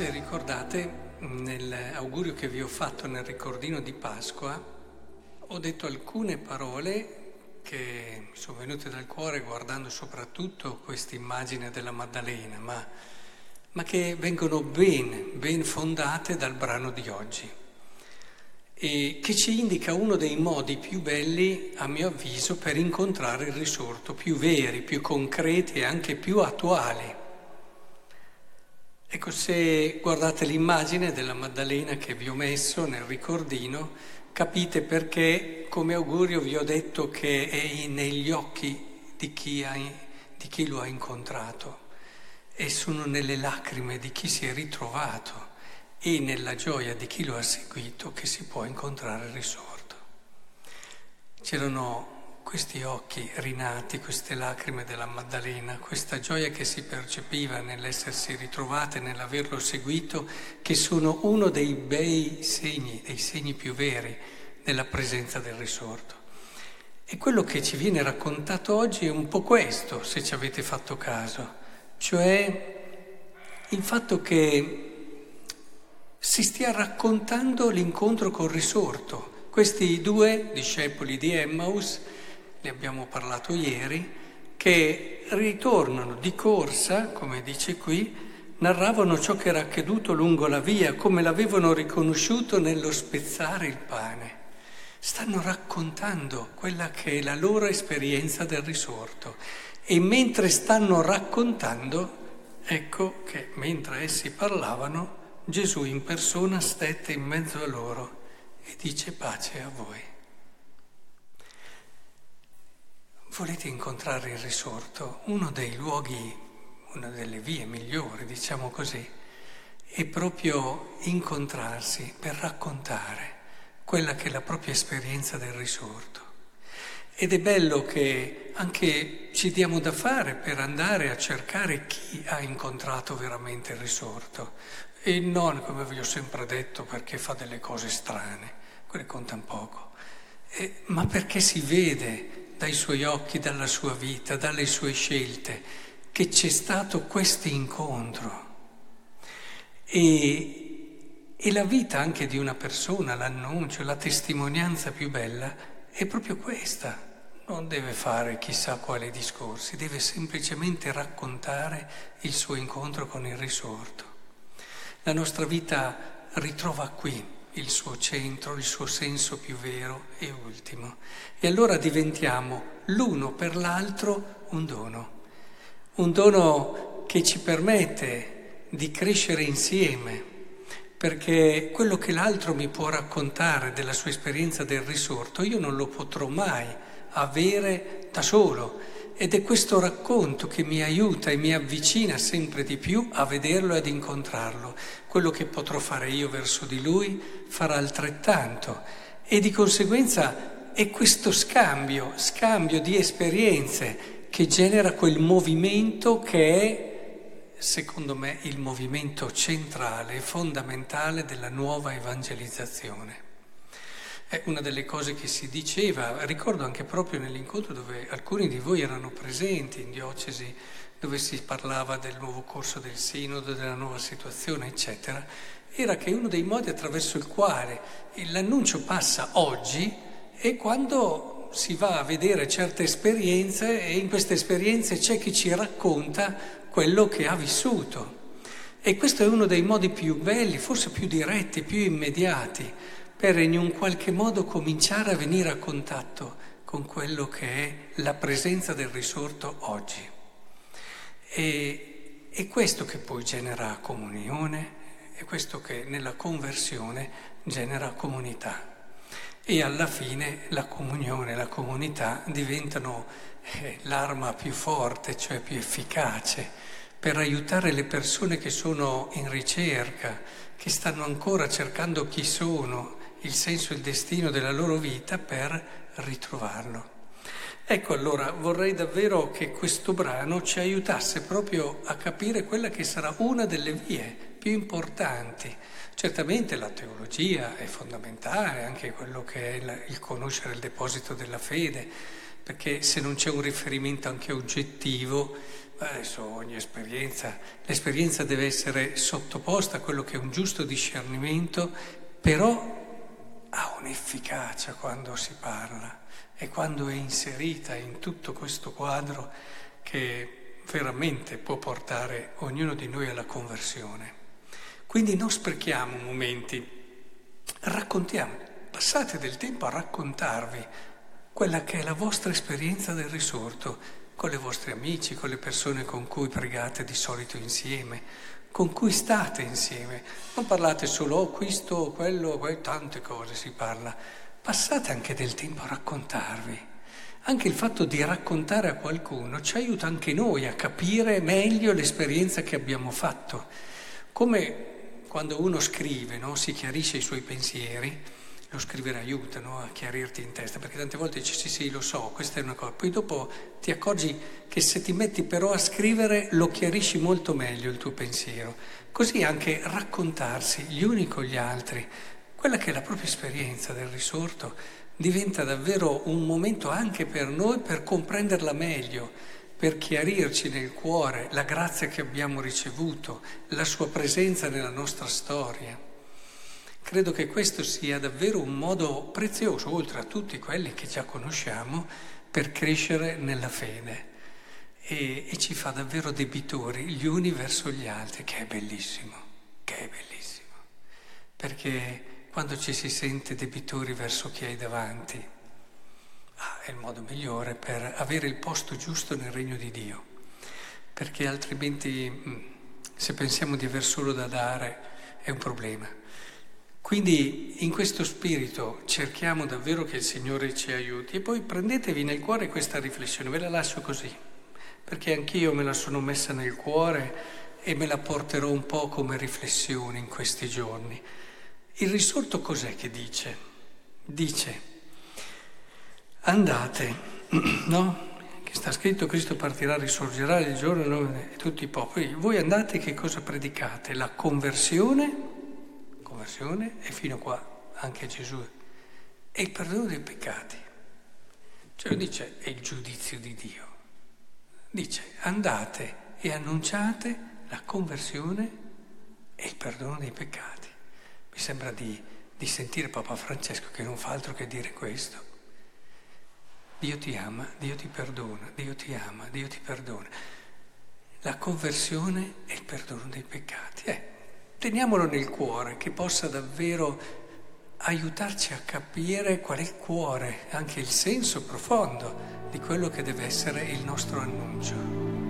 Se ricordate, nell'augurio che vi ho fatto nel ricordino di Pasqua, ho detto alcune parole che mi sono venute dal cuore guardando soprattutto questa immagine della Maddalena, ma che vengono ben fondate dal brano di oggi e che ci indica uno dei modi più belli, a mio avviso, per incontrare il risorto, più veri, più concreti e anche più attuali. Ecco, se guardate l'immagine della Maddalena che vi ho messo nel ricordino, capite perché come augurio vi ho detto che è negli occhi di chi lo ha incontrato e sono nelle lacrime di chi si è ritrovato e nella gioia di chi lo ha seguito che si può incontrare il risorto. C'erano questi occhi rinati, queste lacrime della Maddalena, questa gioia che si percepiva nell'essersi ritrovate, nell'averlo seguito, che sono uno dei bei segni, dei segni più veri della presenza del risorto. E quello che ci viene raccontato oggi è un po' questo, se ci avete fatto caso, cioè il fatto che si stia raccontando l'incontro col risorto. Questi due discepoli di Emmaus, ne abbiamo parlato ieri, che ritornano di corsa, come dice qui, narravano ciò che era accaduto lungo la via, come l'avevano riconosciuto nello spezzare il pane. Stanno raccontando quella che è la loro esperienza del risorto e mentre stanno raccontando, ecco che mentre essi parlavano, Gesù in persona stette in mezzo a loro e dice pace a voi. Volete incontrare il risorto? Uno dei luoghi, una delle vie migliori, diciamo così, è proprio incontrarsi per raccontare quella che è la propria esperienza del risorto. Ed è bello che anche ci diamo da fare per andare a cercare chi ha incontrato veramente il risorto e non, come vi ho sempre detto, perché fa delle cose strane, quelle contano poco, ma perché si vede dai suoi occhi, dalla sua vita, dalle sue scelte, che c'è stato questo incontro. E la vita anche di una persona, l'annuncio, la testimonianza più bella è proprio questa. Non deve fare chissà quali discorsi, deve semplicemente raccontare il suo incontro con il risorto. La nostra vita ritrova qui il suo centro, il suo senso più vero e ultimo. E allora diventiamo l'uno per l'altro un dono che ci permette di crescere insieme, perché quello che l'altro mi può raccontare della sua esperienza del risorto, io non lo potrò mai avere da solo. Ed è questo racconto che mi aiuta e mi avvicina sempre di più a vederlo e ad incontrarlo. Quello che potrò fare io verso di lui farà altrettanto. E di conseguenza è questo scambio di esperienze che genera quel movimento che è, secondo me, il movimento centrale e fondamentale della nuova evangelizzazione. È una delle cose che si diceva, ricordo anche proprio nell'incontro dove alcuni di voi erano presenti in diocesi, dove si parlava del nuovo corso del sinodo, della nuova situazione, eccetera, era che uno dei modi attraverso il quale l'annuncio passa oggi è quando si va a vedere certe esperienze e in queste esperienze c'è chi ci racconta quello che ha vissuto. E questo è uno dei modi più belli, forse più diretti, più immediati, per in un qualche modo cominciare a venire a contatto con quello che è la presenza del risorto oggi. E questo che poi genera comunione, è questo che nella conversione genera comunità. E alla fine la comunione e la comunità diventano l'arma più forte, cioè più efficace, per aiutare le persone che sono in ricerca, che stanno ancora cercando chi sono, il senso e il destino della loro vita per ritrovarlo. Ecco, allora vorrei davvero che questo brano ci aiutasse proprio a capire quella che sarà una delle vie più importanti. Certamente la teologia è fondamentale, anche quello che è il conoscere il deposito della fede, perché se non c'è un riferimento anche oggettivo, adesso ogni esperienza, l'esperienza deve essere sottoposta a quello che è un giusto discernimento, però ha un'efficacia quando si parla e quando è inserita in tutto questo quadro che veramente può portare ognuno di noi alla conversione. Quindi non sprechiamo momenti, raccontiamo, passate del tempo a raccontarvi quella che è la vostra esperienza del risorto, con i vostri amici, con le persone con cui pregate di solito insieme, con cui state insieme. Non parlate solo questo, quello, tante cose si parla. Passate anche del tempo a raccontarvi. Anche il fatto di raccontare a qualcuno ci aiuta anche noi a capire meglio l'esperienza che abbiamo fatto. Come quando uno scrive, no? Si chiarisce i suoi pensieri, lo scrivere aiuta, no? A chiarirti in testa, perché tante volte dici sì, lo so, questa è una cosa, poi dopo ti accorgi che se ti metti però a scrivere lo chiarisci molto meglio il tuo pensiero. Così anche raccontarsi gli uni con gli altri, quella che è la propria esperienza del risorto, diventa davvero un momento anche per noi per comprenderla meglio, per chiarirci nel cuore la grazia che abbiamo ricevuto, la sua presenza nella nostra storia. Credo che questo sia davvero un modo prezioso, oltre a tutti quelli che già conosciamo, per crescere nella fede. E ci fa davvero debitori gli uni verso gli altri, che è bellissimo, perché quando ci si sente debitori verso chi hai davanti, è il modo migliore per avere il posto giusto nel regno di Dio, perché altrimenti se pensiamo di aver solo da dare è un problema. Quindi in questo spirito cerchiamo davvero che il Signore ci aiuti e poi prendetevi nel cuore questa riflessione, ve la lascio così, perché anch'io me la sono messa nel cuore e me la porterò un po' come riflessione in questi giorni. Il risorto cos'è che dice? Dice: andate, no? Che sta scritto Cristo partirà, risorgerà il giorno e tutti i popoli. Voi andate, che cosa predicate? La conversione, e fino qua anche Gesù, e il perdono dei peccati. Cioè dice, è il giudizio di Dio. Dice, andate e annunciate la conversione e il perdono dei peccati. Mi sembra di sentire Papa Francesco che non fa altro che dire questo. Dio ti ama, Dio ti perdona, Dio ti ama, Dio ti perdona. La conversione e il perdono dei peccati. Teniamolo nel cuore, che possa davvero aiutarci a capire qual è il cuore, anche il senso profondo di quello che deve essere il nostro annuncio.